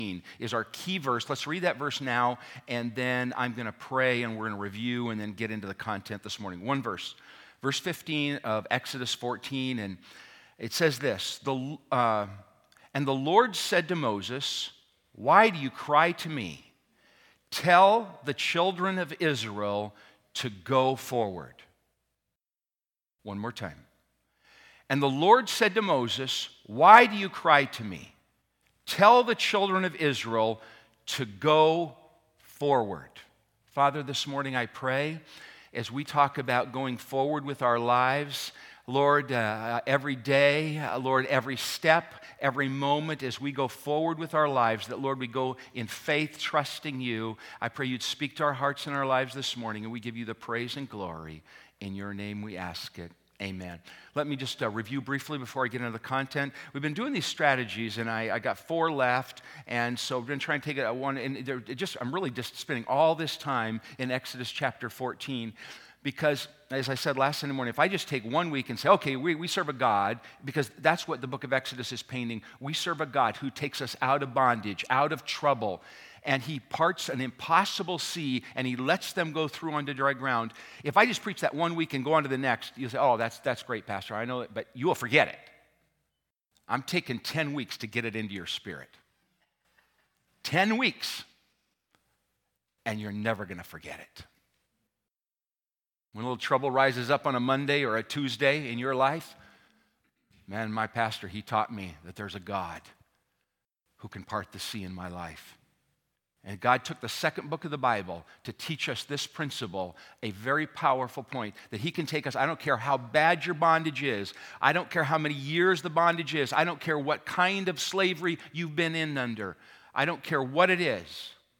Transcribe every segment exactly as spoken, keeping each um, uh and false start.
is our key verse. Let's read that verse now, and then I'm going to pray, and we're going to review and then get into the content this morning. One verse, verse fifteen of Exodus fourteen, and it says this, the, uh, and the Lord said to Moses, why do you cry to me? Tell the children of Israel to go forward. One more time. And the Lord said to Moses, why do you cry to me? Tell the children of Israel to go forward. Father, this morning I pray as we talk about going forward with our lives, Lord, uh, every day, uh, Lord, every step, every moment as we go forward with our lives, that, Lord, we go in faith, trusting you. I pray you'd speak to our hearts and our lives this morning, and we give you the praise and glory. In your name we ask it. Amen. Let me just uh, review briefly before I get into the content. We've been doing these strategies, and I, I got four left, and so we've been trying to take it at one, and they're just I'm really just spending all this time in Exodus chapter fourteen, because, as I said last Sunday morning, if I just take one week and say, okay, we, we serve a God, because that's what the book of Exodus is painting. We serve a God who takes us out of bondage, out of trouble, and he parts an impossible sea, and he lets them go through onto dry ground. If I just preach that one week and go on to the next, you'll say, oh, that's, that's great, Pastor, I know it, but you will forget it. I'm taking ten weeks to get it into your spirit. ten weeks, and you're never going to forget it. When a little trouble rises up on a Monday or a Tuesday in your life, man, my pastor, he taught me that there's a God who can part the sea in my life. And God took the second book of the Bible to teach us this principle, a very powerful point, that he can take us. I don't care how bad your bondage is. I don't care how many years the bondage is. I don't care what kind of slavery you've been in under. I don't care what it is.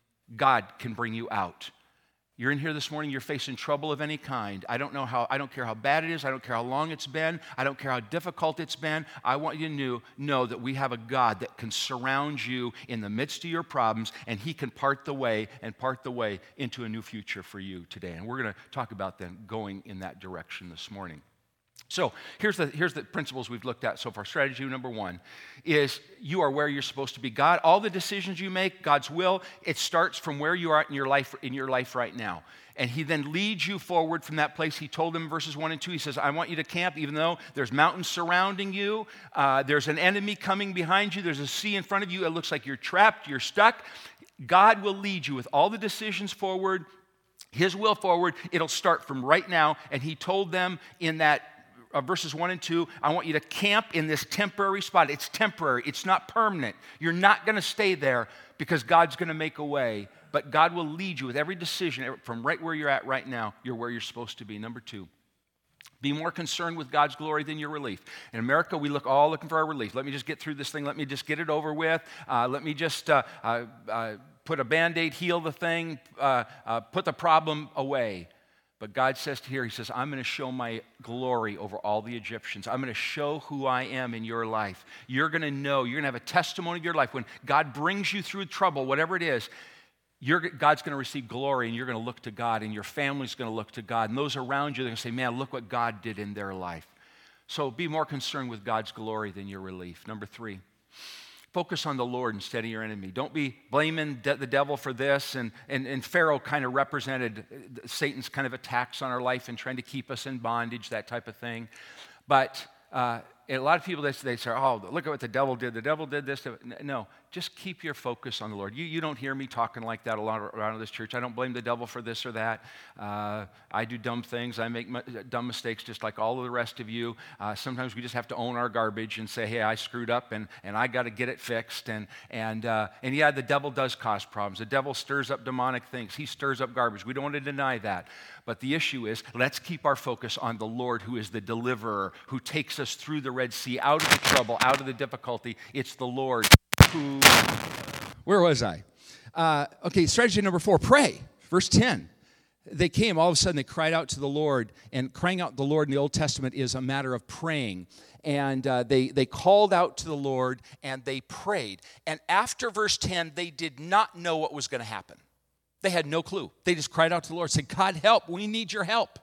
God can bring you out. You're in here this morning, you're facing trouble of any kind. I don't know how, I don't care how bad it is. I don't care how long it's been. I don't care how difficult it's been. I want you to know, know that we have a God that can surround you in the midst of your problems, and he can part the way and part the way into a new future for you today. And we're going to talk about them going in that direction this morning. So here's the, here's the principles we've looked at so far. Strategy number one is you are where you're supposed to be. God, all the decisions you make, God's will, it starts from where you are in your life, in your life right now. And he then leads you forward from that place. He told them in verses one and two, he says, I want you to camp even though there's mountains surrounding you, uh, there's an enemy coming behind you, there's a sea in front of you, it looks like you're trapped, you're stuck. God will lead you with all the decisions forward, his will forward. It'll start from right now. And he told them in that Uh, verses one and two, I want you to camp in this temporary spot. It's temporary. It's not permanent. You're not going to stay there because God's going to make a way. But God will lead you with every decision from right where you're at right now. You're where you're supposed to be. Number two, be more concerned with God's glory than your relief. In America, we look all looking for our relief. Let me just get through this thing. Let me just get it over with. Uh, let me just uh, uh, uh, put a Band-Aid, heal the thing, uh, uh, put the problem away. But God says here, he says, I'm going to show my glory over all the Egyptians. I'm going to show who I am in your life. You're going to know, you're going to have a testimony of your life. When God brings you through trouble, whatever it is, you're, God's going to receive glory, and you're going to look to God, and your family's going to look to God. And those around you, they're going to say, man, look what God did in their life. So be more concerned with God's glory than your relief. Number three, focus on the Lord instead of your enemy. Don't be blaming de- the devil for this. And, and, and Pharaoh kind of represented Satan's kind of attacks on our life and trying to keep us in bondage, that type of thing. But uh, a lot of people, they, they say, oh, look at what the devil did. The devil did this. No, just keep your focus on the Lord. You, you don't hear me talking like that a lot around this church. I don't blame the devil for this or that. Uh, I do dumb things. I make m- dumb mistakes just like all of the rest of you. Uh, sometimes we just have to own our garbage and say, hey, I screwed up and, and I got to get it fixed. And, and, uh, and yeah, the devil does cause problems. The devil stirs up demonic things. He stirs up garbage. We don't want to deny that. But the issue is, let's keep our focus on the Lord, who is the deliverer, who takes us through the Red Sea, out of the trouble, out of the difficulty. It's the Lord who... Where was I? Uh, okay, strategy number four, pray. Verse ten. They came, all of a sudden they cried out to the Lord, and crying out to the Lord in the Old Testament is a matter of praying. And uh, they, they called out to the Lord, and they prayed. And after verse ten, they did not know what was going to happen. They had no clue. They just cried out to the Lord, said, God, help, we need your help.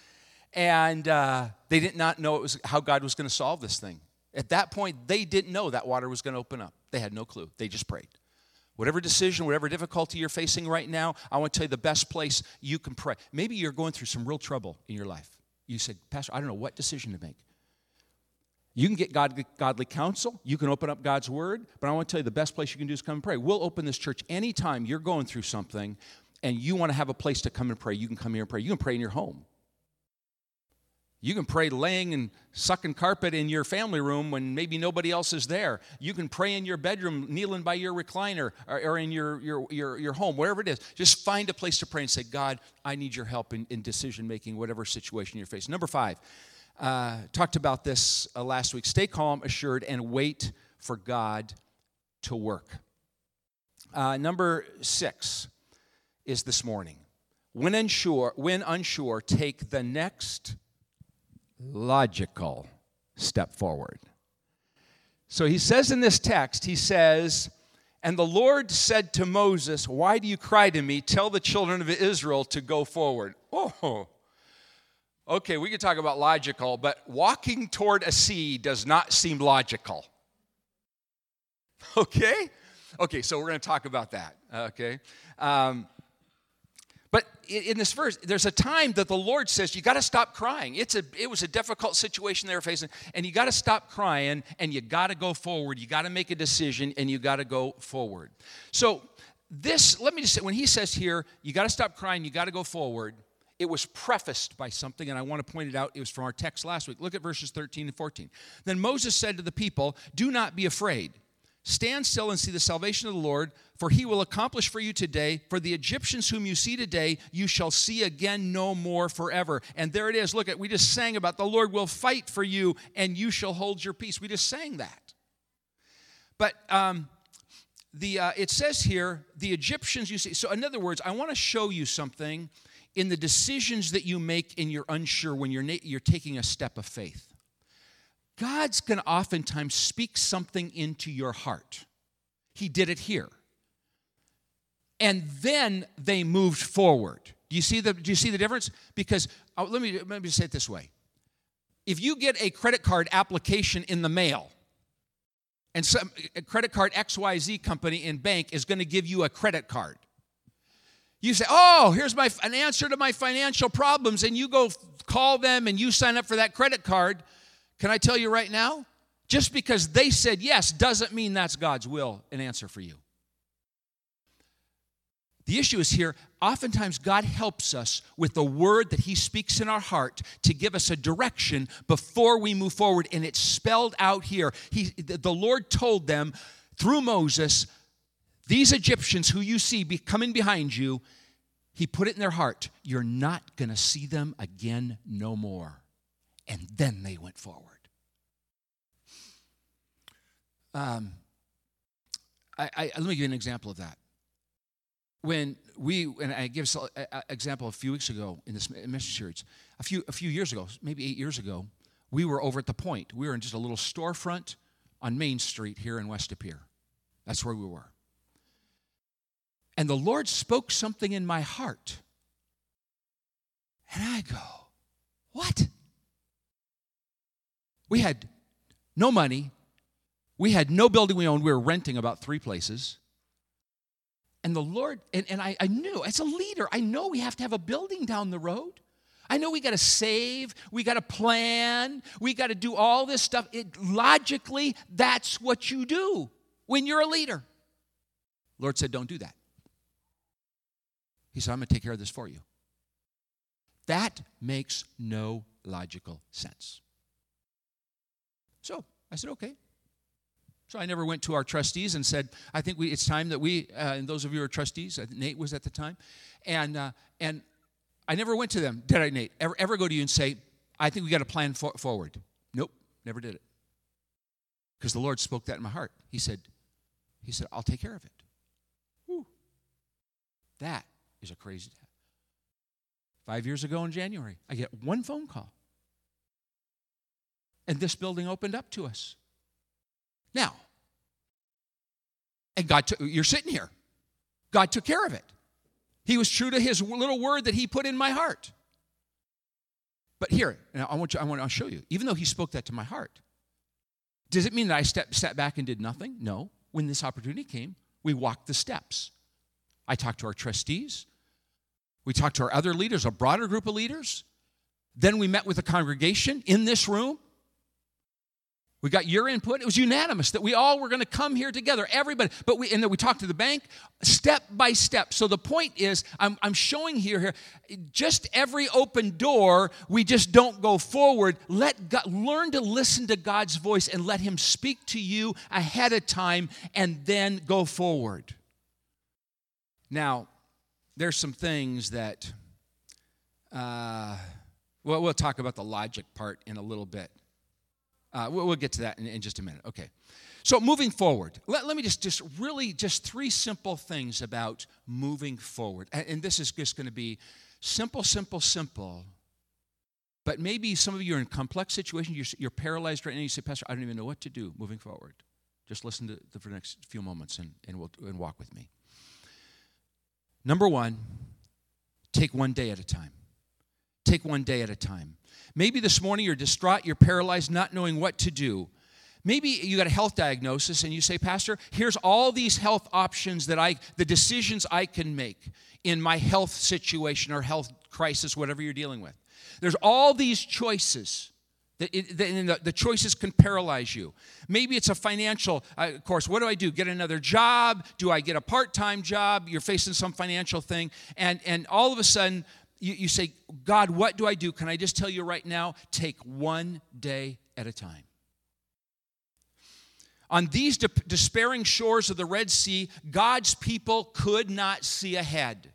And uh, they did not know it was how God was going to solve this thing. At that point, they didn't know that water was going to open up. They had no clue. They just prayed. Whatever decision, whatever difficulty you're facing right now, I want to tell you the best place you can pray. Maybe you're going through some real trouble in your life. You said, Pastor, I don't know what decision to make. You can get God, godly counsel. You can open up God's word. But I want to tell you the best place you can do is come and pray. We'll open this church anytime you're going through something and you want to have a place to come and pray. You can come here and pray. You can pray in your home. You can pray laying and sucking carpet in your family room when maybe nobody else is there. You can pray in your bedroom, kneeling by your recliner, or, or in your, your, your, your home, wherever it is. Just find a place to pray and say, God, I need your help in, in decision-making, whatever situation you're facing. Number five, uh, talked about this uh, last week. Stay calm, assured, and wait for God to work. Uh, number six is this morning. When unsure, when unsure, take the next logical step forward. So he says in this text, he says, and the Lord said to Moses, why do you cry to me? Tell the children of Israel to go forward. Oh, okay, we could talk about logical, but walking toward a sea does not seem logical. Okay? Okay, so we're going to talk about that, okay? Um, But in this verse, there's a time that the Lord says, you got to stop crying. It's a, it was a difficult situation they were facing, and you got to stop crying, and you got to go forward. You got to make a decision, and you got to go forward. So this, let me just say, when he says here, you got to stop crying, you got to go forward, it was prefaced by something, and I want to point it out. It was from our text last week. Look at verses thirteen and fourteen. Then Moses said to the people, do not be afraid. Stand still and see the salvation of the Lord, for he will accomplish for you today. For the Egyptians whom you see today, you shall see again no more forever. And there it is. Look at, we just sang about the Lord will fight for you, and you shall hold your peace. We just sang that. But um, the uh, it says here, the Egyptians you see. So in other words, I want to show you something in the decisions that you make and you're unsure when you're, na- you're taking a step of faith. God's going to oftentimes speak something into your heart. He did it here. And then they moved forward. Do you see the, do you see the difference? Because, uh, let me, let me say it this way. If you get a credit card application in the mail, and some a credit card X Y Z company in bank is going to give you a credit card, you say, oh, here's my an answer to my financial problems, and you go call them and you sign up for that credit card. Can I tell you right now? Just because they said yes doesn't mean that's God's will and answer for you. The issue is here, oftentimes God helps us with the word that he speaks in our heart to give us a direction before we move forward, and it's spelled out here. He, the Lord told them through Moses, these Egyptians who you see be coming behind you, he put it in their heart, you're not going to see them again no more. And then they went forward. Um, I, I, let me give you an example of that. When we, and I give an example a few weeks ago in this message series, a few, a few years ago, maybe eight years ago, we were over at the Point. We were in just a little storefront on Main Street here in West Appear. That's where we were. And the Lord spoke something in my heart. And I go, what? We had no money. We had no building we owned. We were renting about three places. And the Lord, and, and I, I knew, as a leader, I know we have to have a building down the road. I know we got to save. We got to plan. We got to do all this stuff. It, logically, that's what you do when you're a leader. Lord said, don't do that. He said, I'm going to take care of this for you. That makes no logical sense. So I said, okay. So I never went to our trustees and said, I think we, it's time that we, uh, and those of you who are trustees, uh, Nate was at the time, and uh, and I never went to them, did I, Nate? Ever, ever go to you and say, I think we got to plan for, forward? Nope, never did it. Because the Lord spoke that in my heart. He said, he said, I'll take care of it. Whew. That is a crazy day. Five years ago in January, I get one phone call. And this building opened up to us. Now, and God, took, you're sitting here. God took care of it. He was true to his little word that he put in my heart. But here, and I want you, I want to show you, even though he spoke that to my heart, does it mean that I stepped, sat back and did nothing? No. When this opportunity came, We walk the steps. I talk to our trustees. We talked to our other leaders, a broader group of leaders. Then we met with the congregation in this room. We got your input. It was unanimous that we all were going to come here together, everybody. But we, and then we talked to the bank step by step. So the point is, I'm, I'm showing here, here, just every open door, we just don't go forward. Let God, learn to listen to God's voice and let Him speak to you ahead of time and then go forward. Now, there's some things that, uh, well, we'll talk about the logic part in a little bit. Uh, we'll, we'll get to that in, in just a minute. Okay. So moving forward, let, let me just, just really just three simple things about moving forward. And, and this is just going to be simple, simple, simple. But maybe some of you are in complex situations. You're, you're paralyzed right now. You say, Pastor, I don't even know what to do moving forward. Just listen to the, for the next few moments and, and, we'll, and walk with me. Number one, take one day at a time. Take one day at a time. Maybe this morning you're distraught, you're paralyzed, not knowing what to do. Maybe you got a health diagnosis and you say, Pastor, here's all these health options that I, the decisions I can make in my health situation or health crisis, whatever you're dealing with. There's all these choices. That it, the, the choices can paralyze you. Maybe it's a financial, uh, of course, what do I do? Get another job? Do I get a part-time job? You're facing some financial thing. And, and all of a sudden, you, you say, God, what do I do? Can I just tell you right now? Take one day at a time. On these de- despairing shores of the Red Sea, God's people could not see ahead.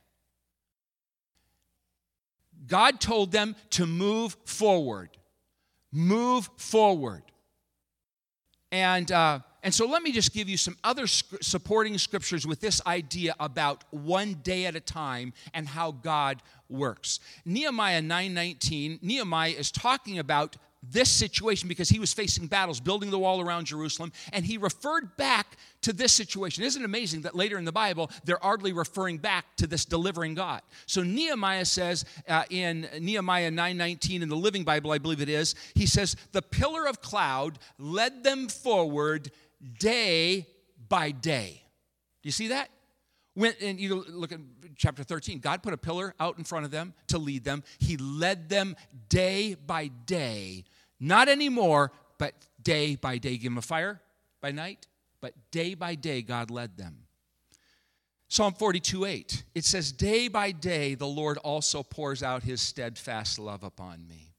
God told them to move forward. Move forward. And uh, and so let me just give you some other sc- supporting scriptures with this idea about one day at a time and how God works. Nehemiah nine nineteen, Nehemiah is talking about this situation because he was facing battles, building the wall around Jerusalem, and he referred back to this situation. Isn't it amazing that later in the Bible, they're hardly referring back to this delivering God? So Nehemiah says uh, in Nehemiah nine nineteen in the Living Bible, I believe it is, he says, the pillar of cloud led them forward day by day. Do you see that? When, and you look at chapter thirteen, God put a pillar out in front of them to lead them. He led them day by day. Not anymore, but day by day. Give them a fire by night, but day by day God led them. Psalm forty-two eight, it says, day by day the Lord also pours out His steadfast love upon me.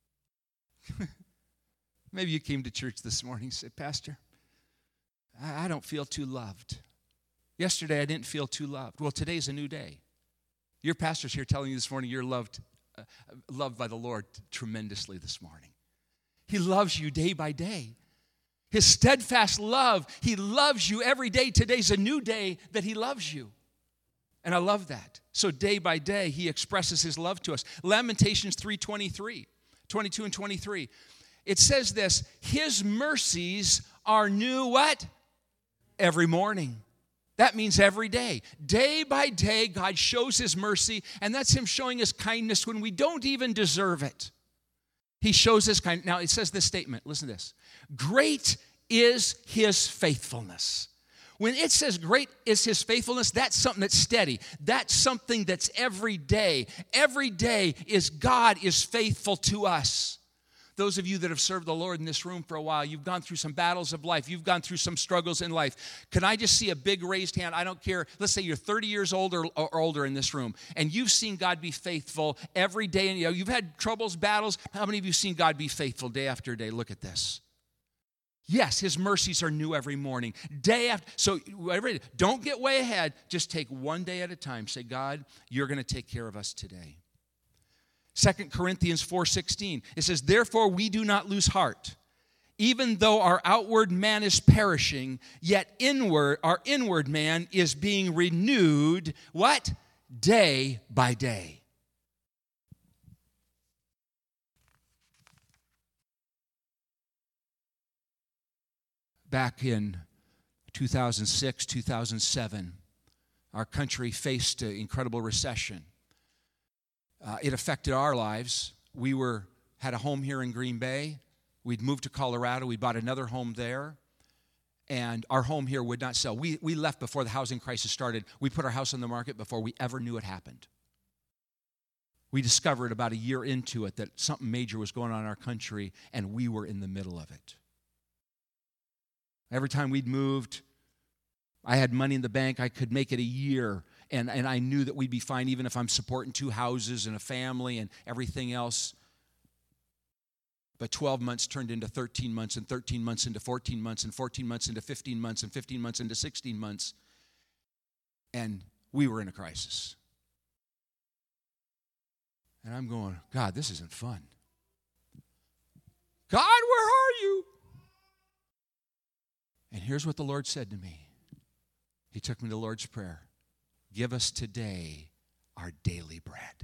Maybe you came to church this morning and said, Pastor, I don't feel too loved. Yesterday, I didn't feel too loved. Well, today's a new day. Your pastor's here telling you this morning you're loved, uh, loved by the Lord tremendously this morning. He loves you day by day. His steadfast love, He loves you every day. Today's a new day that He loves you. And I love that. So day by day, He expresses His love to us. Lamentations three twenty-three, twenty-two and twenty-three. It says this, His mercies are new what? Every morning. That means every day. Day by day, God shows His mercy, and that's Him showing His kindness when we don't even deserve it. He shows His kindness. Now, it says this statement. Listen to this. Great is His faithfulness. When it says great is His faithfulness, that's something that's steady. That's something that's every day. Every day is God is faithful to us. Those of you that have served the Lord in this room for a while, you've gone through some battles of life. You've gone through some struggles in life. Can I just see a big raised hand? I don't care. Let's say you're thirty years old or, or older in this room, and you've seen God be faithful every day. And you know, you've had troubles, battles. How many of you have seen God be faithful day after day? Look at this. Yes, His mercies are new every morning. Day after. So whatever it is, don't get way ahead. Just take one day at a time. Say, God, you're going to take care of us today. Second Corinthians four sixteen, it says, therefore we do not lose heart. Even though our outward man is perishing, yet inward, our inward man is being renewed, what? Day by day. Back in two thousand six, two thousand seven, our country faced an incredible recession. Uh, it affected our lives. We were had a home here in Green Bay. We'd moved to Colorado. We bought another home there. and our home here would not sell. We, we left before the housing crisis started. We put our house on the market before we ever knew it happened. We discovered about a year into it that something major was going on in our country, and we were in the middle of it. Every time we'd moved, I had money in the bank. I could make it a year, and, and I knew that we'd be fine even if I'm supporting two houses and a family and everything else. But twelve months turned into thirteen months, and thirteen months into fourteen months, and fourteen months into fifteen months, and fifteen months into sixteen months, and we were in a crisis. And I'm going, God, this isn't fun. God, where are you? And here's what the Lord said to me. He took me to the Lord's Prayer. Give us today our daily bread.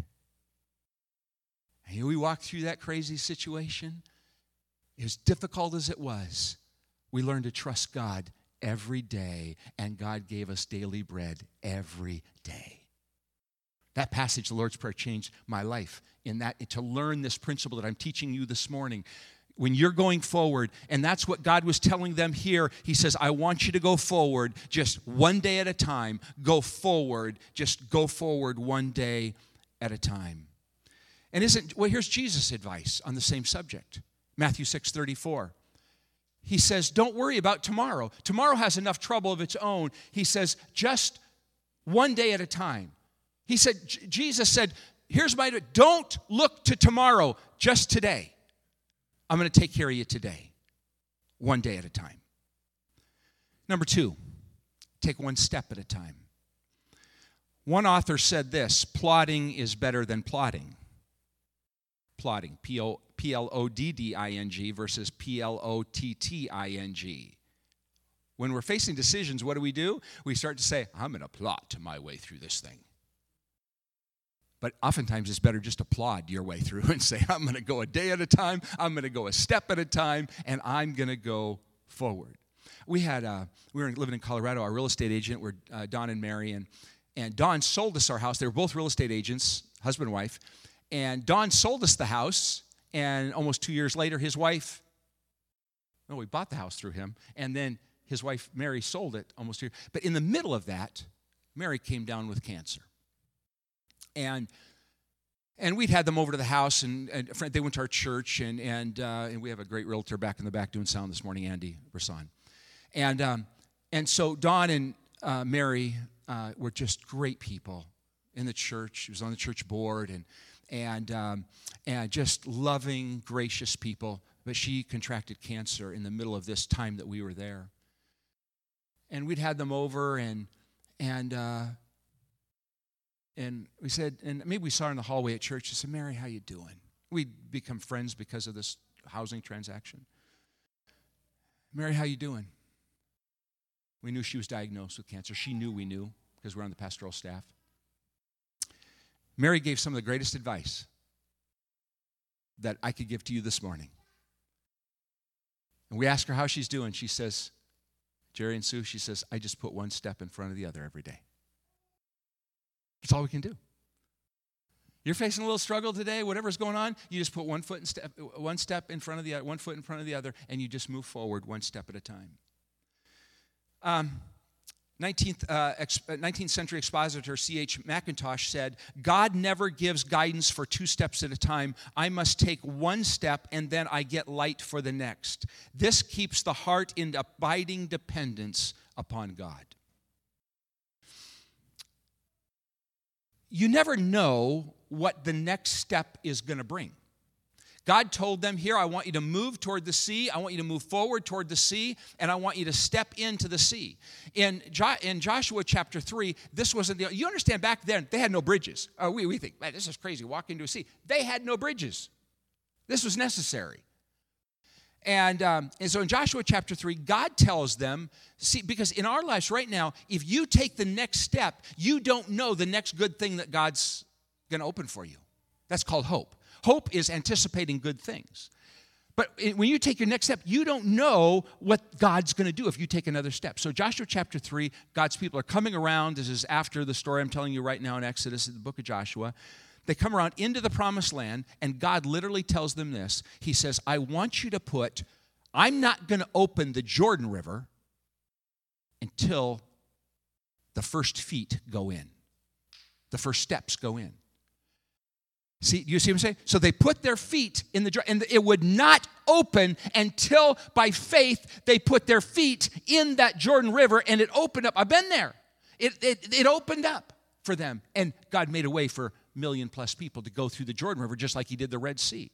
And we walked through that crazy situation. As difficult as it was, we learned to trust God every day, and God gave us daily bread every day. That passage, the Lord's Prayer, changed my life in that to learn this principle that I'm teaching you this morning. When you're going forward, and that's what God was telling them here. He says, I want you to go forward just one day at a time. Go forward. Just go forward one day at a time. And isn't, well, here's Jesus' advice on the same subject. Matthew six thirty-four. He says, don't worry about tomorrow. Tomorrow has enough trouble of its own. He says, just one day at a time. He said, Jesus said, here's my, don't look to tomorrow, just today. I'm going to take care of you today, one day at a time. Number two, take one step at a time. One author said this, plodding is better than plotting. Plotting, P L O D D I N G versus P L O T T I N G. When we're facing decisions, what do we do? We start to say, I'm going to plot my way through this thing. But oftentimes it's better just to plod your way through and say, I'm going to go a day at a time, I'm going to go a step at a time, and I'm going to go forward. We had, uh, we were living in Colorado. Our real estate agent were uh, Don and Mary, and, and Don sold us our house. They were both real estate agents, husband and wife. And Don sold us the house, and almost two years later, his wife, no, we bought the house through him, and then his wife, Mary, sold it almost two years. But in the middle of that, Mary came down with cancer. And and we'd had them over to the house, and, and they went to our church, and and uh, and we have a great realtor back in the back doing sound this morning, Andy Brisson. And um, and so Don and uh, Mary uh, were just great people in the church. She was on the church board, and and um, and just loving, gracious people. But she contracted cancer in the middle of this time that we were there. And we'd had them over, and and. Uh, And we said, and maybe we saw her in the hallway at church. She said, Mary, how you doing? We'd become friends because of this housing transaction. Mary, how you doing? We knew she was diagnosed with cancer. She knew we knew because we're on the pastoral staff. Mary gave some of the greatest advice that I could give to you this morning. And we asked her how she's doing. She says, Jerry and Sue, she says, I just put one step in front of the other every day. That's all we can do. You're facing a little struggle today, whatever's going on, you just put one foot in step, one step in front of the other, one foot in front of the other, and you just move forward one step at a time. Um, nineteenth, uh, ex, nineteenth century expositor C H Mackintosh said, God never gives guidance for two steps at a time. I must take one step, and then I get light for the next. This keeps the heart in abiding dependence upon God. You never know what the next step is going to bring. God told them here, I want you to move toward the sea. I want you to move forward toward the sea, and I want you to step into the sea. In, jo- in Joshua chapter three, this wasn't the, you understand back then, they had no bridges. Uh, we, we think, man, this is crazy, walk into a sea. They had no bridges. This was necessary. And, um, and so in Joshua chapter three, God tells them, see, because in our lives right now, if you take the next step, you don't know the next good thing that God's going to open for you. That's called hope. Hope is anticipating good things. But it, when you take your next step, you don't know what God's going to do if you take another step. So Joshua chapter three, God's people are coming around. This is after the story I'm telling you right now in Exodus, in the book of Joshua. They come around into the promised land, and God literally tells them this. He says, I want you to put, I'm not going to open the Jordan River until the first feet go in. The first steps go in. See, you see what I'm saying? So they put their feet in the Jordan, and it would not open until by faith they put their feet in that Jordan River, and it opened up. I've been there. It, it, it opened up for them, and God made a way for a million plus people to go through the Jordan River just like he did the Red Sea.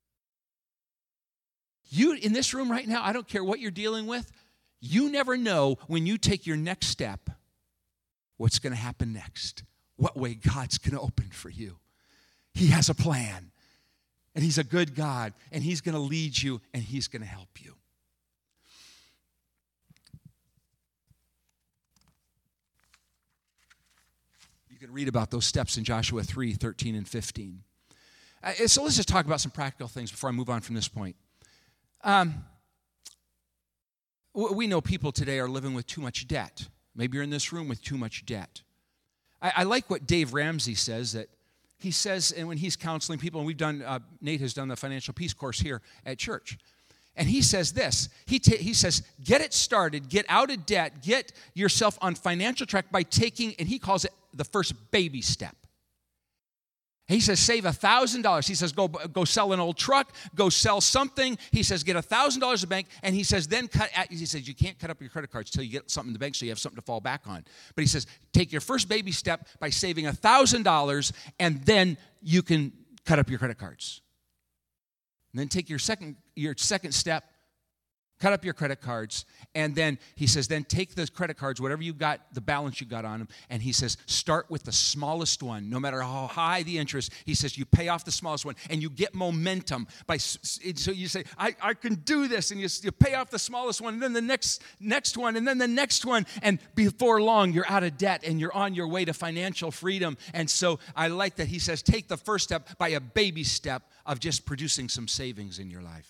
You, in this room right now, I don't care what you're dealing with, you never know when you take your next step what's going to happen next, what way God's going to open for you. He has a plan, and he's a good God, and he's going to lead you, and he's going to help you. You can read about those steps in Joshua three, thirteen, and fifteen. Uh, so let's just talk about some practical things before I move on from this point. Um, we know people today are living with too much debt. Maybe you're in this room with too much debt. I, I like what Dave Ramsey says, that he says, and when he's counseling people, and we've done, uh, Nate has done the Financial Peace course here at church, and he says this, he, ta- he says, get it started, get out of debt, get yourself on financial track by taking, and he calls it the first baby step. He says, save one thousand dollars. He says, go, go sell an old truck, go sell something. He says, get one thousand dollars in the bank. And he says, then cut, at, he says, you can't cut up your credit cards until you get something in the bank so you have something to fall back on. But he says, take your first baby step by saving one thousand dollars, and then you can cut up your credit cards. And then take your second, your second step, cut up your credit cards, and then he says, then take the credit cards, whatever you got, the balance you got on them, and he says, start with the smallest one, no matter how high the interest. He says, you pay off the smallest one, and you get momentum. By So you say, I, I can do this, and you, you pay off the smallest one, and then the next, next one, and then the next one, and before long, you're out of debt, and you're on your way to financial freedom. And so I like that he says, take the first step by a baby step of just producing some savings in your life.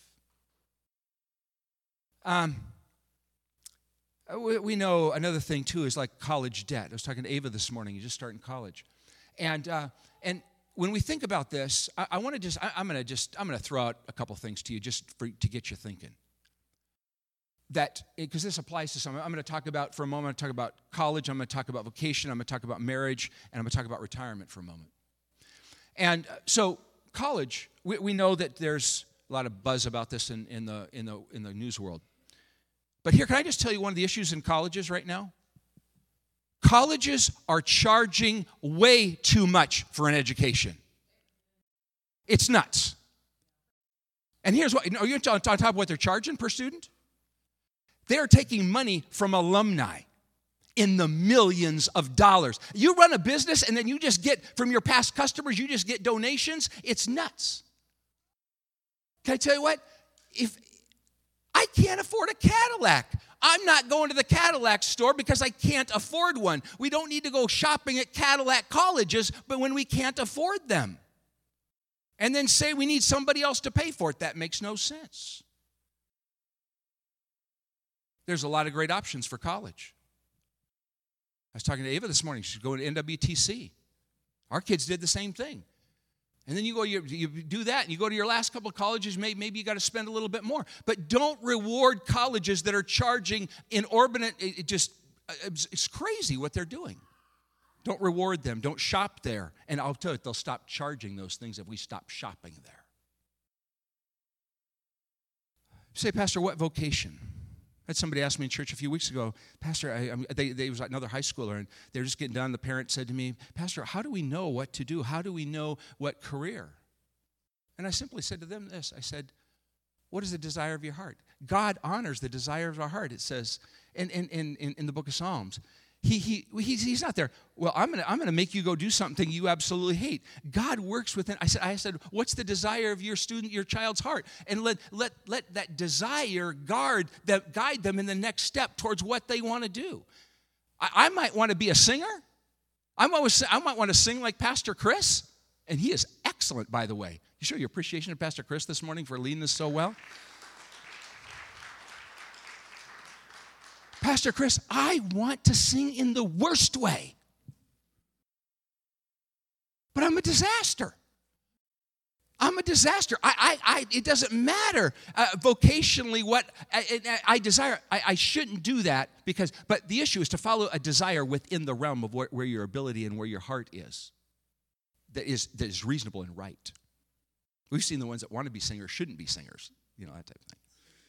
Um, we, we know another thing, too, is like college debt. I was talking to Ava this morning. He's just starting college. And uh, and when we think about this, I, I want to just, I, I'm going to just, I'm going to throw out a couple things to you just for, to get you thinking. That, because this applies to some, I'm going to talk about, for a moment, I'm going to talk about college, I'm going to talk about vocation, I'm going to talk about marriage, and I'm going to talk about retirement for a moment. And uh, so college, we, we know that there's a lot of buzz about this in, in the in the in the news world. But here, can I just tell you one of the issues in colleges right now? Colleges are charging way too much for an education. It's nuts. And here's what, are you on top of what they're charging per student? They're taking money from alumni in the millions of dollars. You run a business and then you just get, from your past customers, you just get donations. It's nuts. Can I tell you what? If I can't afford a Cadillac, I'm not going to the Cadillac store because I can't afford one. We don't need to go shopping at Cadillac colleges, but when we can't afford them. And then say we need somebody else to pay for it. That makes no sense. There's a lot of great options for college. I was talking to Ava this morning. She's going to N W T C. Our kids did the same thing. And then you go, you, you do that, and you go to your last couple of colleges, maybe, maybe you got to spend a little bit more. But don't reward colleges that are charging inordinate, it, it just, it's crazy what they're doing. Don't reward them. Don't shop there. And I'll tell you, they'll stop charging those things if we stop shopping there. You say, Pastor, what vocation? I had somebody ask me in church a few weeks ago, Pastor, I, I, they, they was another high schooler, and they were just getting done. The parent said to me, Pastor, how do we know what to do? How do we know what career? And I simply said to them this. I said, what is the desire of your heart? God honors the desire of our heart. It says in, in, in, in the book of Psalms. He, he, he's, he's not there. Well, I'm going to I'm gonna make you go do something you absolutely hate. God works within. I said, I said, what's the desire of your student, your child's heart? And let, let, let that desire guard that guide them in the next step towards what they want to do. I, I might want to be a singer. I might, I might want to sing like Pastor Chris. And he is excellent, by the way. You show your appreciation of Pastor Chris this morning for leading this so well? Pastor Chris, I want to sing in the worst way. But I'm a disaster. I'm a disaster. I, I, I it doesn't matter uh, vocationally what I, I, I desire. I, I shouldn't do that because, but the issue is to follow a desire within the realm of where, where your ability and where your heart is. That is, that is reasonable and right. We've seen the ones that want to be singers shouldn't be singers, you know, that type of thing.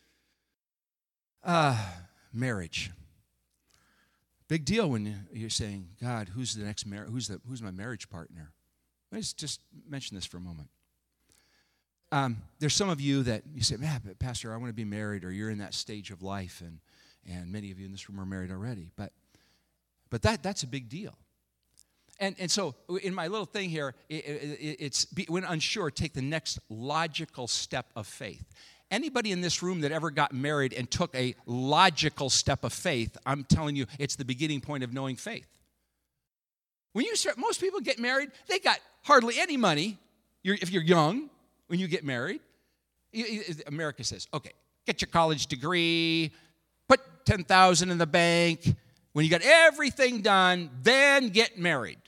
Uh, marriage. Big deal when you're saying, God, who's the next mar- who's the who's my marriage partner? Let's just mention this for a moment. Um, there's some of you that you say, man, Pastor, I want to be married, or you're in that stage of life, and and many of you in this room are married already. But but that that's a big deal. And and so in my little thing here, it, it, it's be, when unsure, take the next logical step of faith. Anybody in this room that ever got married and took a logical step of faith, I'm telling you, it's the beginning point of knowing faith. When you start, most people get married, they got hardly any money. You're, if you're young, when you get married, America says, okay, get your college degree, put ten thousand dollars in the bank. When you got everything done, then get married.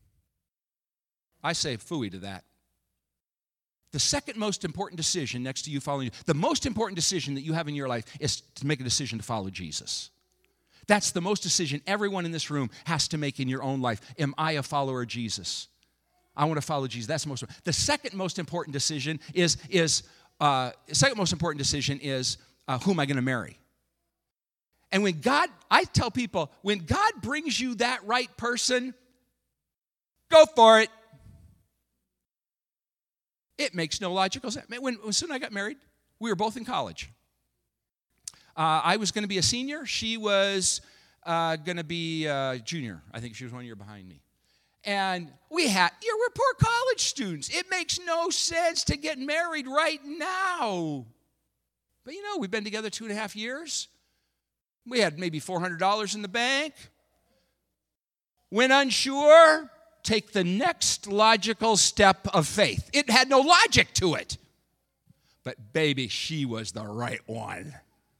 I say phooey to that. The second most important decision next to you following, the most important decision that you have in your life is to make a decision to follow Jesus. That's the most decision everyone in this room has to make in your own life. Am I a follower of Jesus? I want to follow Jesus. That's the most important. The second most important decision is, is uh, the second most important decision is uh, who am I going to marry? And when God, I tell people, when God brings you that right person, go for it. It makes no logical sense. When, when soon I got married, we were both in college. Uh, I was going to be a senior. She was uh, going to be a junior. I think she was one year behind me. And we had, you know, we're poor college students. It makes no sense to get married right now. But you know, we've been together two and a half years. We had maybe four hundred dollars in the bank. When unsure, take the next logical step of faith. It had no logic to it. But baby, she was the right one.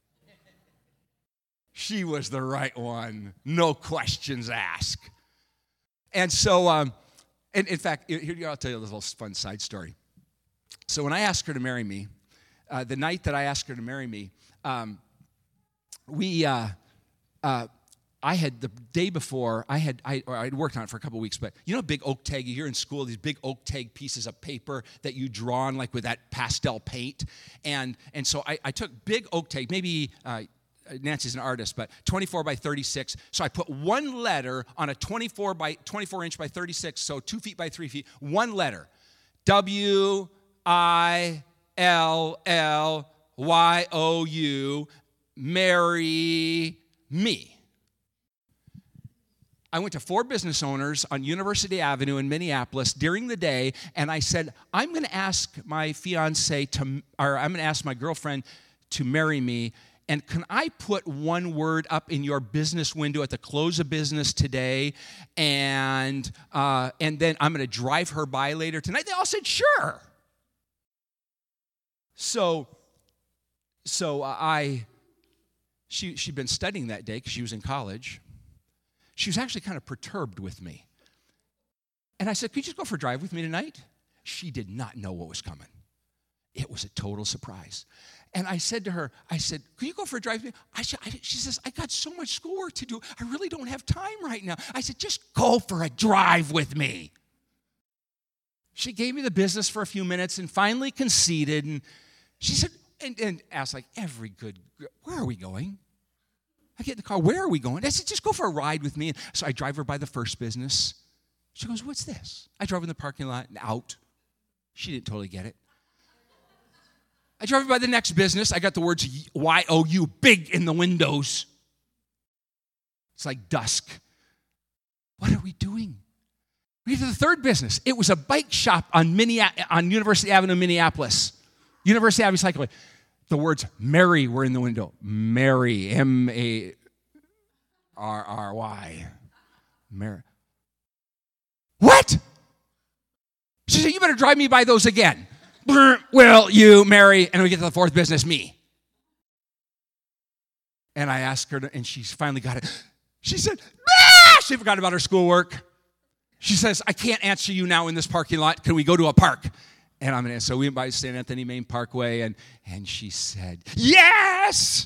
She was the right one. No questions asked. And so, um, and in fact, here I'll tell you a little fun side story. So when I asked her to marry me, uh, the night that I asked her to marry me, um, we, uh, uh, I had the day before, I had I or I'd worked on it for a couple of weeks, but you know, big oak tag. You're in school, these big oak tag pieces of paper that you draw on, like with that pastel paint, and and so I, I took big oak tag, maybe. Uh, Nancy's an artist, but twenty-four by thirty-six. So I put one letter on a twenty-four by twenty-four inch by thirty-six, so two feet by three feet. One letter, W I L L Y O U, marry me. I went to four business owners on University Avenue in Minneapolis during the day, and I said, I'm going to ask my fiance to, or I'm going to ask my girlfriend to marry me. And can I put one word up in your business window at the close of business today? And uh, and then I'm going to drive her by later tonight. They all said, sure. So, so I, she, she'd been studying that day because she was in college. She was actually kind of perturbed with me. And I said, could you just go for a drive with me tonight? She did not know what was coming. It was a total surprise. And I said to her, I said, could you go for a drive with me? I, I, she says, I got so much schoolwork to do. I really don't have time right now. I said, just go for a drive with me. She gave me the business for a few minutes and finally conceded. And she said, and, and asked like every good, where are we going? I get in the car, where are we going? I said, just go for a ride with me. So I drive her by the first business. She goes, what's this? I drove in the parking lot and out. She didn't totally get it. I drove her by the next business. I got the words Y O U big in the windows. It's like dusk. What are we doing? We get to the third business. It was a bike shop on, Minneap- on University Avenue, Minneapolis. University Avenue Cycleway. The words Mary were in the window. Mary, M A R R Y. Mary. What? She said, you better drive me by those again. Will you marry? And we get to the fourth business, me. And I asked her, to, and she finally got it. She said, ah! She forgot about her schoolwork. She says, I can't answer you now in this parking lot. Can we go to a park? And I'm gonna, so we went by Saint Anthony Main Parkway, and, and she said, yes!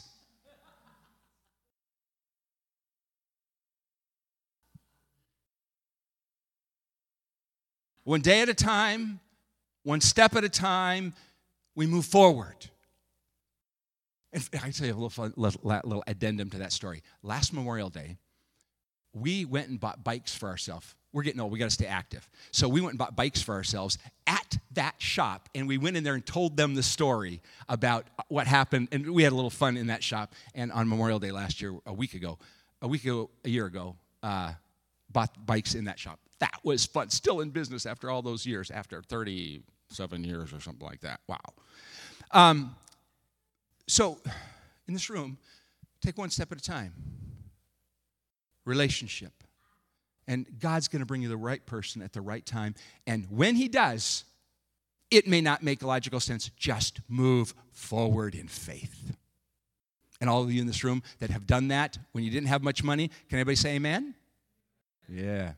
One day at a time, one step at a time, we move forward. And I tell you a little, fun, little, little addendum to that story. Last Memorial Day, we went and bought bikes for ourselves. We're getting old. We got to stay active. So we went and bought bikes for ourselves at that shop, and we went in there and told them the story about what happened, and we had a little fun in that shop. And on Memorial Day last year, a week ago, a week ago, a year ago, uh, bought bikes in that shop. That was fun. Still in business after all those years, after thirty-seven years or something like that. Wow. Um, so in this room, take one step at a time. Relationship. And God's going to bring you the right person at the right time. And when he does, it may not make logical sense. Just move forward in faith. And all of you in this room that have done that when you didn't have much money, can anybody say amen? Yeah.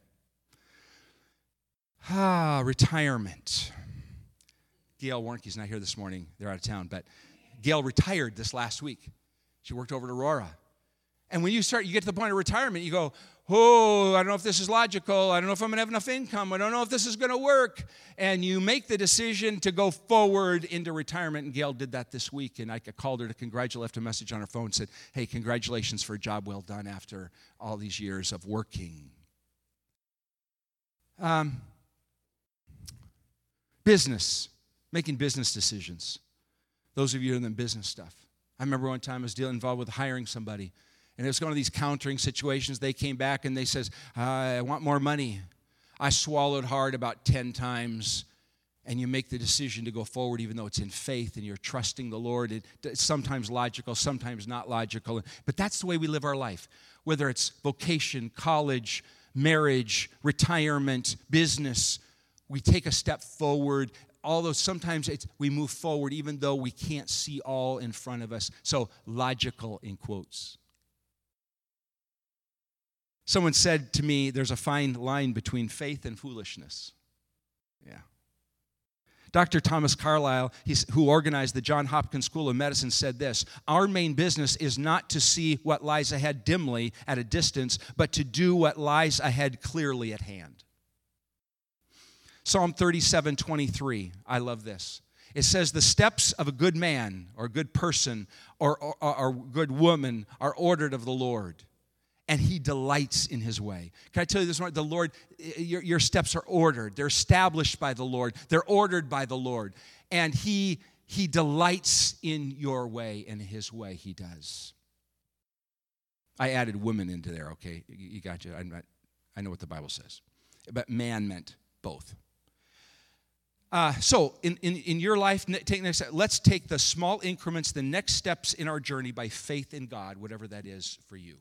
Ah, retirement. Gail Warnke's not here this morning. They're out of town. But Gail retired this last week. She worked over at Aurora. And when you start, you get to the point of retirement, you go, oh, I don't know if this is logical. I don't know if I'm going to have enough income. I don't know if this is going to work. And you make the decision to go forward into retirement. And Gail did that this week. And I called her to congratulate, left a message on her phone, said, hey, congratulations for a job well done after all these years of working. Um, business, making business decisions. Those of you in the business stuff. I remember one time I was dealing involved with hiring somebody. And it was one of these countering situations. They came back and they says, I want more money. I swallowed hard about ten times. And you make the decision to go forward even though it's in faith and you're trusting the Lord. It, it's sometimes logical, sometimes not logical. But that's the way we live our life. Whether it's vocation, college, marriage, retirement, business, we take a step forward. Although sometimes it's, we move forward even though we can't see all in front of us. So logical in quotes. Someone said to me, there's a fine line between faith and foolishness. Yeah. Doctor Thomas Carlyle, he's, who organized the Johns Hopkins School of Medicine, said this, our main business is not to see what lies ahead dimly at a distance, but to do what lies ahead clearly at hand. Psalm thirty-seven twenty-three, I love this. It says, the steps of a good man or a good person or, or, or good woman are ordered of the Lord. And he delights in his way. Can I tell you this morning? The Lord, your, your steps are ordered. They're established by the Lord. They're ordered by the Lord. And he, he delights in your way, and his way he does. I added women into there, okay? You got you. I'm not, I know what the Bible says. But man meant both. Uh, so in, in, in your life, take next, let's take the small increments, the next steps in our journey by faith in God, whatever that is for you.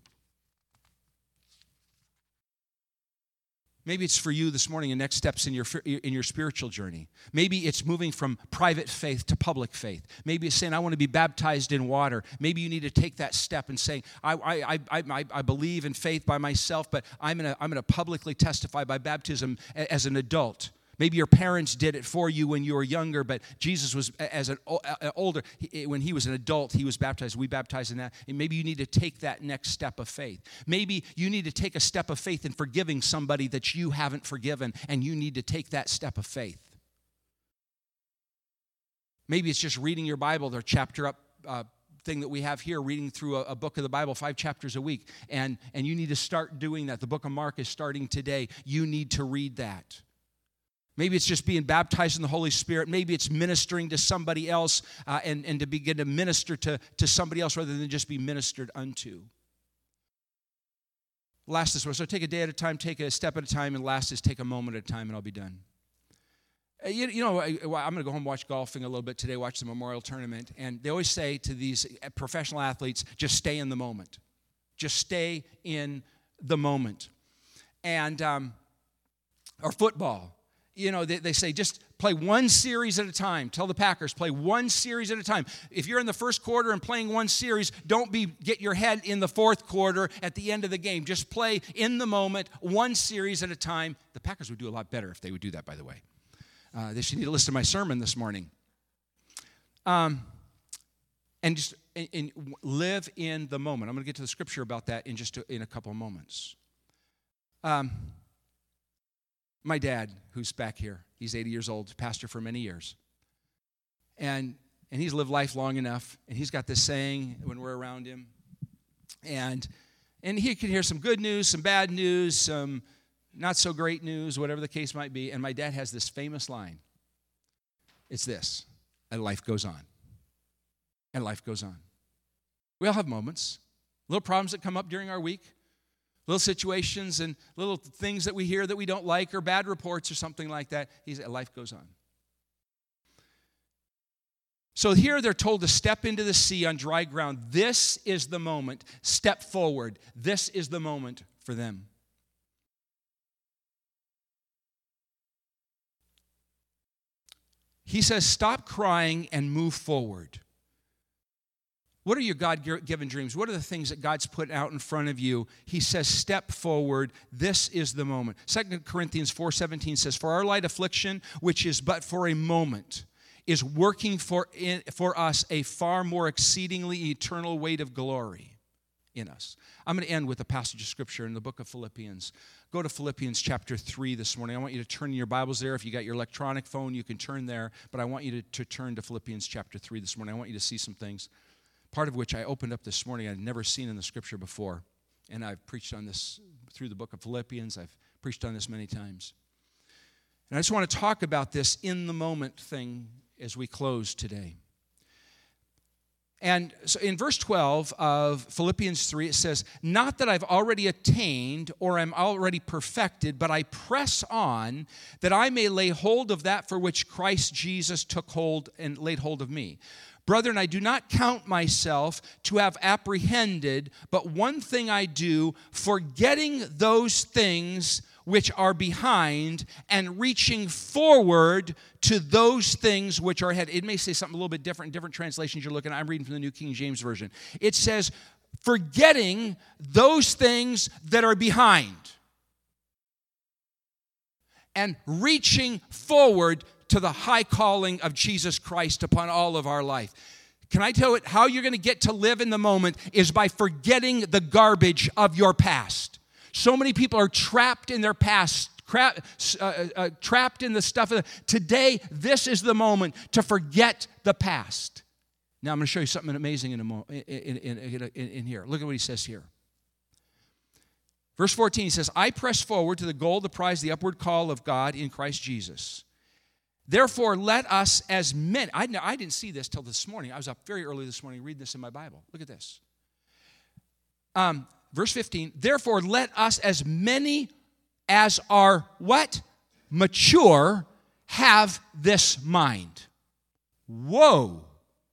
Maybe it's for you this morning, the next steps in your in your spiritual journey. Maybe it's moving from private faith to public faith. Maybe it's saying, I want to be baptized in water. Maybe you need to take that step and say, I I I I, I believe in faith by myself, but I'm going to I'm going to publicly testify by baptism as an adult. Maybe your parents did it for you when you were younger, but Jesus was, as an older, when he was an adult, he was baptized. We baptized in that. And maybe you need to take that next step of faith. Maybe you need to take a step of faith in forgiving somebody that you haven't forgiven, and you need to take that step of faith. Maybe it's just reading your Bible, their chapter up uh, thing that we have here, reading through a, a book of the Bible, five chapters a week, and, and you need to start doing that. The book of Mark is starting today. You need to read that. Maybe it's just being baptized in the Holy Spirit. Maybe it's ministering to somebody else uh, and, and to begin to minister to, to somebody else rather than just be ministered unto. Last is, so take a day at a time, take a step at a time, and last is take a moment at a time, and I'll be done. Uh, you, you know, I, I'm going to go home and watch golfing a little bit today, watch the Memorial Tournament, and they always say to these professional athletes, just stay in the moment. Just stay in the moment. And, um, or football. You know, they, they say just play one series at a time. Tell the Packers, play one series at a time. If you're in the first quarter and playing one series, don't be get your head in the fourth quarter at the end of the game. Just play in the moment, one series at a time. The Packers would do a lot better if they would do that, by the way. Uh, they should need to listen to my sermon this morning. Um, and just and, and live in the moment. I'm going to get to the scripture about that in just a, in a couple of moments. Um, my dad, who's back here, he's eighty years old, pastor for many years. And and he's lived life long enough, and he's got this saying when we're around him. And and he can hear some good news, some bad news, some not so great news, whatever the case might be. And my dad has this famous line. It's this, and life goes on. And life goes on. We all have moments, little problems that come up during our week, little situations and little things that we hear that we don't like or bad reports or something like that. He's, life goes on. So here they're told to step into the sea on dry ground. This is the moment. Step forward. This is the moment for them. He says, stop crying and move forward. What are your God-given dreams? What are the things that God's put out in front of you? He says, step forward. This is the moment. Second Corinthians four seventeen says, for our light affliction, which is but for a moment, is working for, in, for us a far more exceedingly eternal weight of glory in us. I'm going to end with a passage of Scripture in the book of Philippians. Go to Philippians chapter three this morning. I want you to turn in your Bibles there. If you got your electronic phone, you can turn there. But I want you to, to turn to Philippians chapter three this morning. I want you to see some things, part of which I opened up this morning I'd never seen in the Scripture before. And I've preached on this through the book of Philippians. I've preached on this many times. And I just want to talk about this in the moment thing as we close today. And so in verse twelve of Philippians three, it says, not that I've already attained or am already perfected, but I press on that I may lay hold of that for which Christ Jesus took hold and laid hold of me. Brethren, I do not count myself to have apprehended, but one thing I do, forgetting those things which are behind and reaching forward to those things which are ahead. It may say something a little bit different in different translations you're looking at. I'm reading from the New King James Version. It says, forgetting those things that are behind and reaching forward to the high calling of Jesus Christ upon all of our life. Can I tell you how you're going to get to live in the moment is by forgetting the garbage of your past. So many people are trapped in their past, crap, uh, uh, trapped in the stuff. Of the, today, this is the moment to forget the past. Now, I'm going to show you something amazing in, a mo- in, in, in, in, in here. Look at what he says here. Verse fourteen, he says, I press forward to the goal, the prize, the upward call of God in Christ Jesus. Therefore, let us as men, I, I didn't see this till this morning. I was up very early this morning reading this in my Bible. Look at this. Um, verse fifteen, therefore, let us as many as are what? Mature, have this mind. Whoa.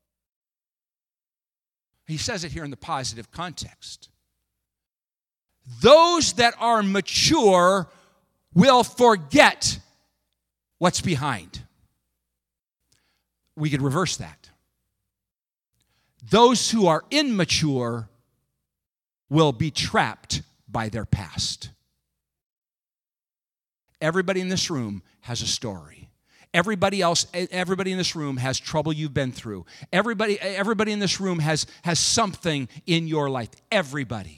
He says it here in the positive context. Those that are mature will forget what's behind. We could reverse that. Those who are immature will be trapped by their past. Everybody in this room has a story. Everybody else, everybody in this room has trouble you've been through. Everybody, everybody in this room has, has something in your life. Everybody.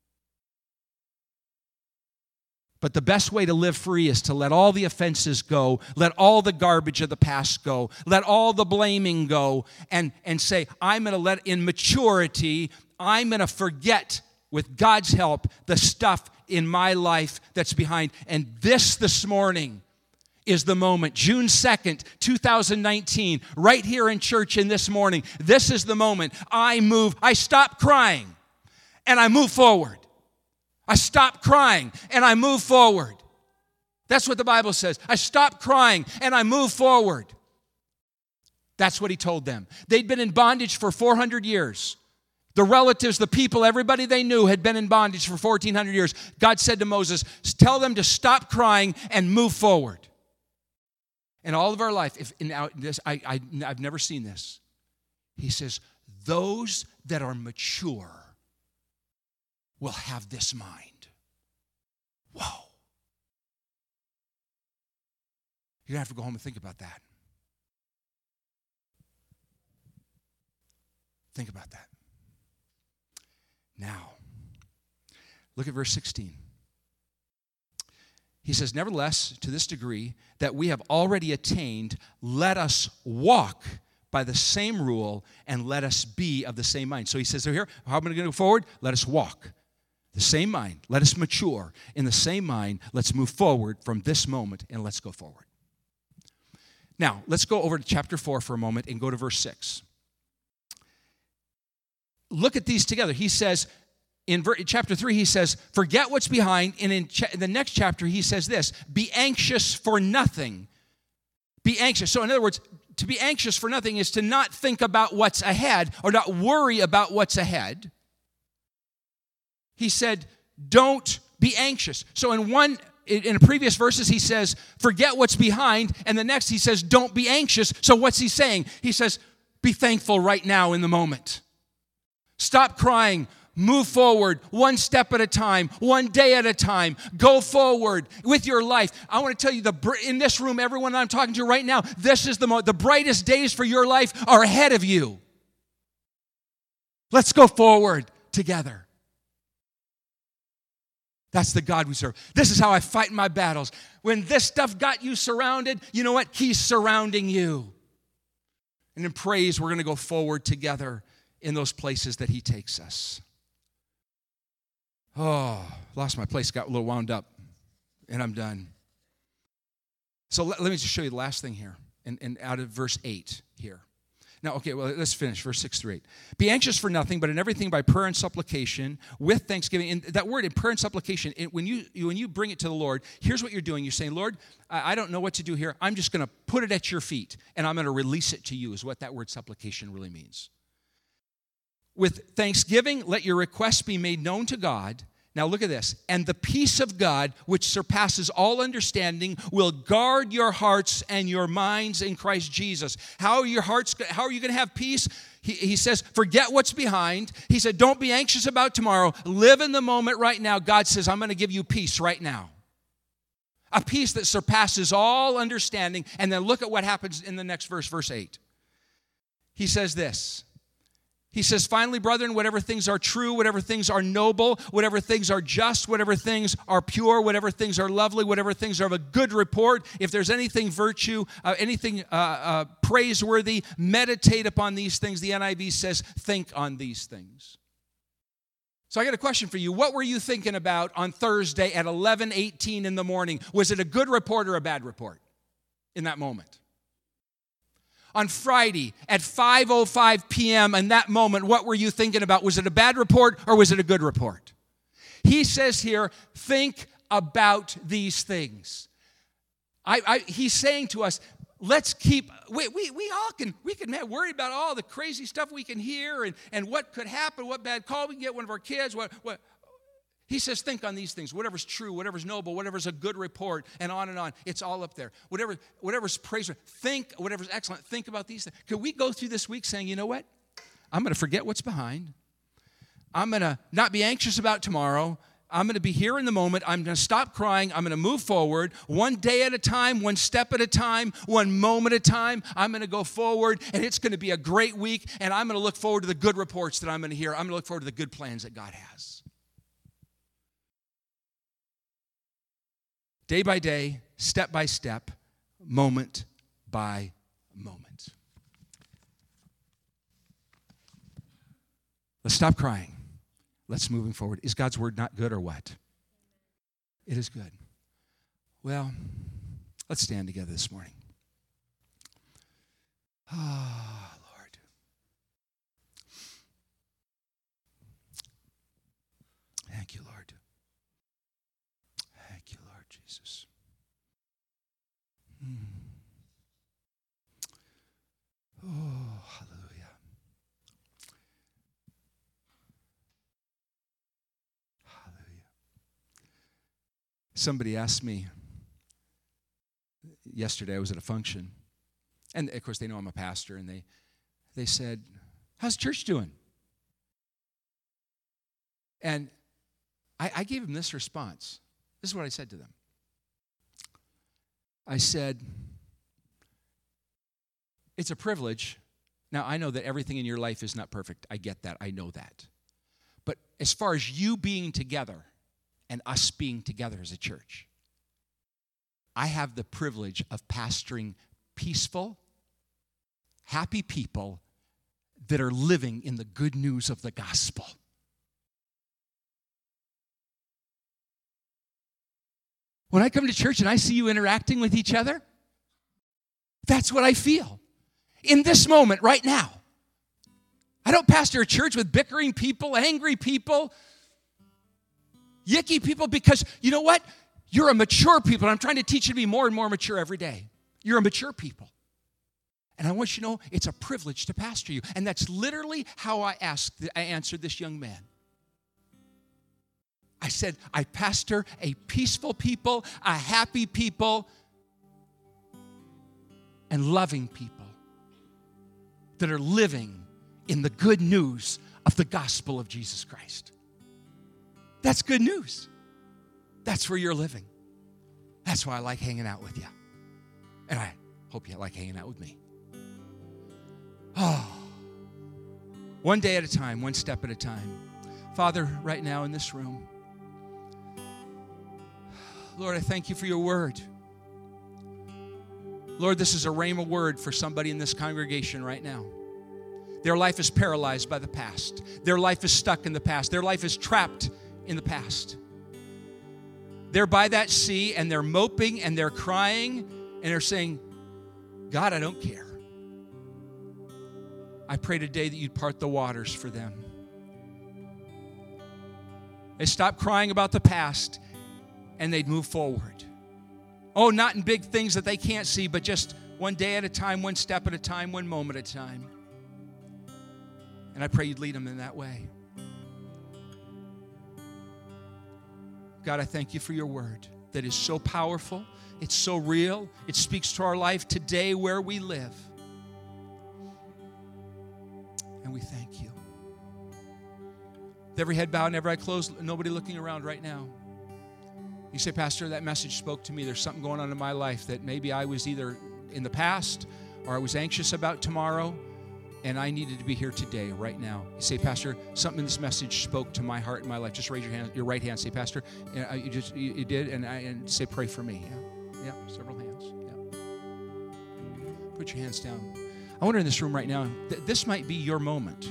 But the best way to live free is to let all the offenses go, let all the garbage of the past go, let all the blaming go, and, and say, I'm going to let, in maturity, I'm going to forget, with God's help, the stuff in my life that's behind. And this, this morning, is the moment. June second, two thousand nineteen, right here in church in this morning, this is the moment. I move, I stop crying, and I move forward. I stop crying and I move forward. That's what the Bible says. I stop crying and I move forward. That's what he told them. They'd been in bondage for four hundred years. The relatives, the people, everybody they knew had been in bondage for fourteen hundred years. God said to Moses, tell them to stop crying and move forward. In all of our life, if in our, this, I, I, I've never seen this. He says, those that are mature will have this mind. Whoa. You're going to have to go home and think about that. Think about that. Now, look at verse sixteen. He says, nevertheless, to this degree that we have already attained, let us walk by the same rule and let us be of the same mind. So he says, so here, how am I going to go forward? Let us walk. The same mind. Let us mature. In the same mind, let's move forward from this moment and let's go forward. Now, let's go over to chapter four for a moment and go to verse six. Look at these together. He says, in chapter three, he says, forget what's behind. And in, cha- in the next chapter, he says this, be anxious for nothing. Be anxious. So in other words, to be anxious for nothing is to not think about what's ahead or not worry about what's ahead. He said, don't be anxious. So in one, in previous verses, he says, forget what's behind. And the next, he says, don't be anxious. So what's he saying? He says, be thankful right now in the moment. Stop crying. Move forward one step at a time, one day at a time. Go forward with your life. I want to tell you, the in this room, everyone I'm talking to right now, this is the mo- the brightest days for your life are ahead of you. Let's go forward together. That's the God we serve. This is how I fight my battles. When this stuff got you surrounded, you know what? He's surrounding you. And in praise, we're going to go forward together in those places that he takes us. Oh, lost my place, got a little wound up, and I'm done. So let, let me just show you the last thing here, and, and out of verse eight here. Now, okay, well, let's finish, verse six through eight. Be anxious for nothing, but in everything by prayer and supplication, with thanksgiving. And that word in prayer and supplication, it, when you when you bring it to the Lord, here's what you're doing. You're saying, Lord, I, I don't know what to do here. I'm just going to put it at your feet, and I'm going to release it to you, is what that word supplication really means. With thanksgiving, let your requests be made known to God. Now look at this. And the peace of God, which surpasses all understanding, will guard your hearts and your minds in Christ Jesus. How are your hearts, how are you going to have peace? He, he says, forget what's behind. He said, don't be anxious about tomorrow. Live in the moment right now. God says, I'm going to give you peace right now. A peace that surpasses all understanding. And then look at what happens in the next verse, verse eight. He says this. He says, finally, brethren, whatever things are true, whatever things are noble, whatever things are just, whatever things are pure, whatever things are lovely, whatever things are of a good report, if there's anything virtue, uh, anything uh, uh, praiseworthy, meditate upon these things. The N I V says, think on these things. So I got a question for you. What were you thinking about on Thursday at eleven eighteen in the morning? Was it a good report or a bad report in that moment? On Friday at five oh five p.m. in that moment, what were you thinking about? Was it a bad report or was it a good report? He says here, think about these things. I, I, he's saying to us, let's keep, we, we, we all can, we can man, worry about all the crazy stuff we can hear and, and what could happen, what bad call we can get one of our kids, what, what. He says, think on these things. Whatever's true, whatever's noble, whatever's a good report, and on and on. It's all up there. Whatever, whatever's praiseworthy, think, whatever's excellent, think about these things. Can we go through this week saying, you know what? I'm going to forget what's behind. I'm going to not be anxious about tomorrow. I'm going to be here in the moment. I'm going to stop crying. I'm going to move forward one day at a time, one step at a time, one moment at a time. I'm going to go forward, and it's going to be a great week, and I'm going to look forward to the good reports that I'm going to hear. I'm going to look forward to the good plans that God has. Day by day, step by step, moment by moment. Let's stop crying. Let's moving forward. Is God's word not good or what? It is good. Well, let's stand together this morning. Ah, oh, Lord. Thank you, Lord. Jesus. Mm. Oh, hallelujah. Hallelujah. Somebody asked me yesterday, I was at a function, and of course they know I'm a pastor, and they, they said, how's church doing? And I, I gave them this response. This is what I said to them. I said, It's a privilege. Now, I know that everything in your life is not perfect. I get that. I know that. But as far as you being together and us being together as a church, I have the privilege of pastoring peaceful, happy people that are living in the good news of the gospel. When I come to church and I see you interacting with each other, that's what I feel. In this moment, right now. I don't pastor a church with bickering people, angry people, yicky people, because you know what? You're a mature people, and I'm trying to teach you to be more and more mature every day. You're a mature people. And I want you to know it's a privilege to pastor you. And that's literally how I asked, I answered this young man. I said, I pastor a peaceful people, a happy people, and loving people that are living in the good news of the gospel of Jesus Christ. That's good news. That's where you're living. That's why I like hanging out with you. And I hope you like hanging out with me. Oh, one day at a time, one step at a time. Father, right now in this room, Lord, I thank you for your word. Lord, this is a rhema word for somebody in this congregation right now. Their life is paralyzed by the past. Their life is stuck in the past. Their life is trapped in the past. They're by that sea and they're moping and they're crying and they're saying, God, I don't care. I pray today that you'd part the waters for them. They stop crying about the past and they'd move forward. Oh, not in big things that they can't see, but just one day at a time, one step at a time, one moment at a time. And I pray you'd lead them in that way. God, I thank you for your word that is so powerful. It's so real. It speaks to our life today where we live. And we thank you. With every head bowed and every eye closed, nobody looking around right now. You say, Pastor, that message spoke to me. There's something going on in my life that maybe I was either in the past or I was anxious about tomorrow, and I needed to be here today, right now. You say, Pastor, something in this message spoke to my heart and my life. Just raise your hand, your right hand. Say, Pastor, you just you, you did, and, I, and say, pray for me. Yeah, yeah, several hands. Yeah. Put your hands down. I wonder in this room right now, th- this might be your moment.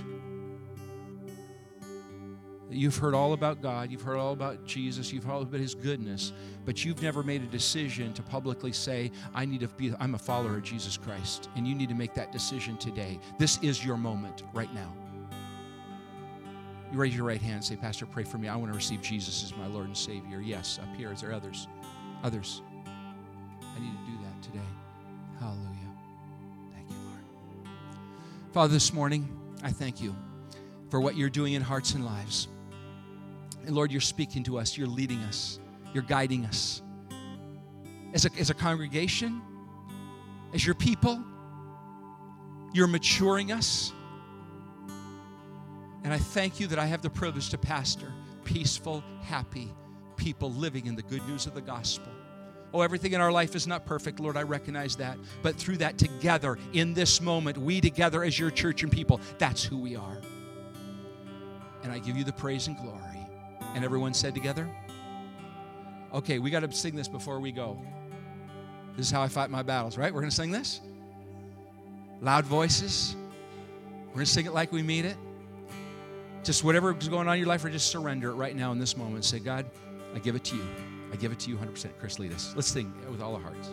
You've heard all about God, you've heard all about Jesus, you've heard all about his goodness, but you've never made a decision to publicly say, I need to be, I'm a follower of Jesus Christ, and you need to make that decision today. This is your moment right now. You raise your right hand and say, Pastor, pray for me. I want to receive Jesus as my Lord and Savior. Yes, up here. Is there others? Others. I need to do that today. Hallelujah. Thank you, Lord. Father, this morning, I thank you for what you're doing in hearts and lives. And Lord, you're speaking to us. You're leading us. You're guiding us. As a, as a congregation, as your people, you're maturing us. And I thank you that I have the privilege to pastor peaceful, happy people living in the good news of the gospel. Oh, everything in our life is not perfect, Lord, I recognize that. But through that together, in this moment, we together as your church and people, that's who we are. And I give you the praise and glory. And everyone said together? Okay, we got to sing this before we go. This is how I fight my battles, right? We're going to sing this? Loud voices. We're going to sing it like we mean it. Just whatever is going on in your life, or just surrender it right now in this moment. Say, God, I give it to you. I give it to you one hundred percent. Chris, lead us. Let's sing with all our hearts.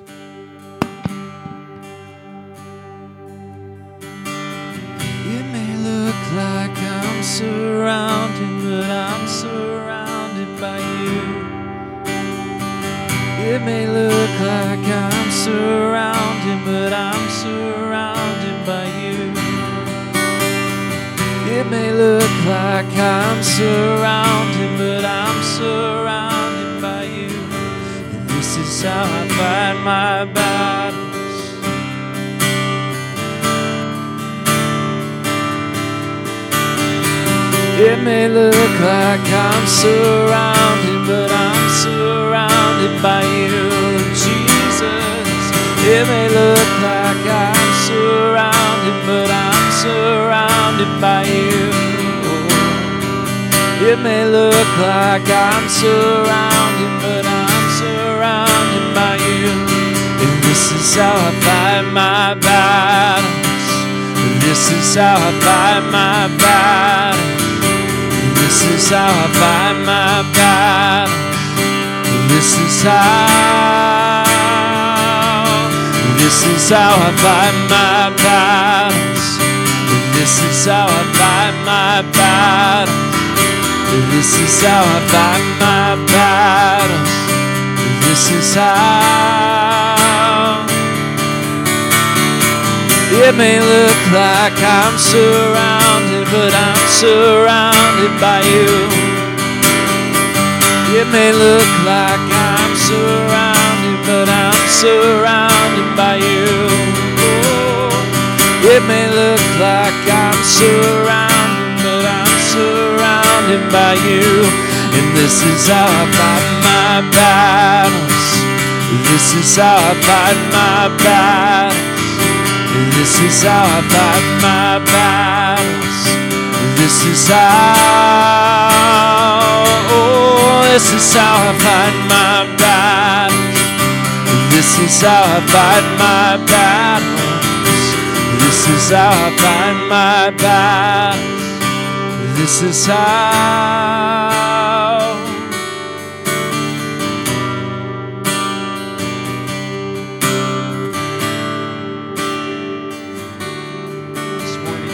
It may look like I'm surrounded, but I'm surrounded by you. It may look like I'm surrounded, but I'm surrounded by you. It may look like I'm surrounded, but I'm surrounded by you. And this is how I fight my battles. It may look like I'm surrounded, but I'm surrounded by you, Jesus. It may look like I'm surrounded, by you. It may look like I'm surrounded, but I'm surrounded by you. And this is how I fight my battles. This is how I fight my battles. This is how I fight my battles. This is how. This is how I fight my battles. This is how I fight my battles. This is how I fight my battles. This is how. It may look like I'm surrounded, but I'm surrounded by you. It may look like I'm surrounded, but I'm surrounded by you. It may look like I'm surrounded, but I'm surrounded by you. And this is how I fight my battles. This is how I fight my battles. This is how I fight my battles. This is how. Oh, this is how I fight my battles. This is how I fight my battles. This is how I fight my battles. This is how. This morning,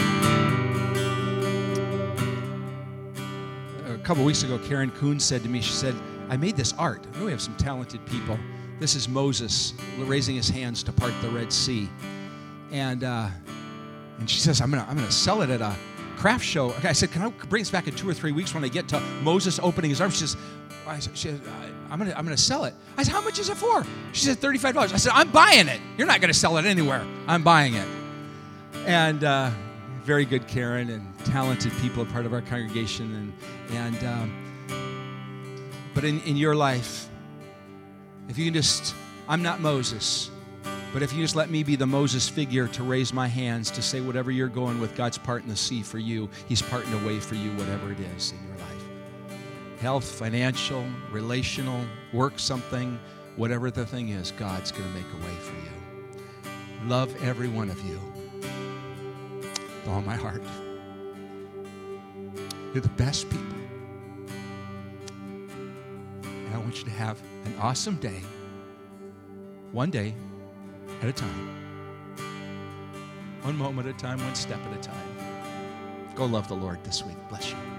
a couple weeks ago, Karen Kuhn said to me, she said, I made this art. I know we have some talented people. This is Moses raising his hands to part the Red Sea. And uh, and she says, I'm gonna I'm gonna sell it at a craft show. I said, can I bring this back in two or three weeks when I get to Moses opening his arms? She says, I said, she said I'm gonna I'm gonna sell it. I said, how much is it for? She said, thirty-five dollars. I said, I'm buying it. You're not gonna sell it anywhere. I'm buying it. And uh, very good Karen and talented people are part of our congregation. And and um, but in, in your life, if you can just, I'm not Moses. But if you just let me be the Moses figure to raise my hands to say whatever you're going with, God's parting the sea for you. He's parting the way for you, whatever it is in your life. Health, financial, relational, work something, whatever the thing is, God's going to make a way for you. Love every one of you with all my heart. You're the best people. And I want you to have an awesome day. One day at a time. One moment at a time, one step at a time. Go love the Lord this week. Bless you.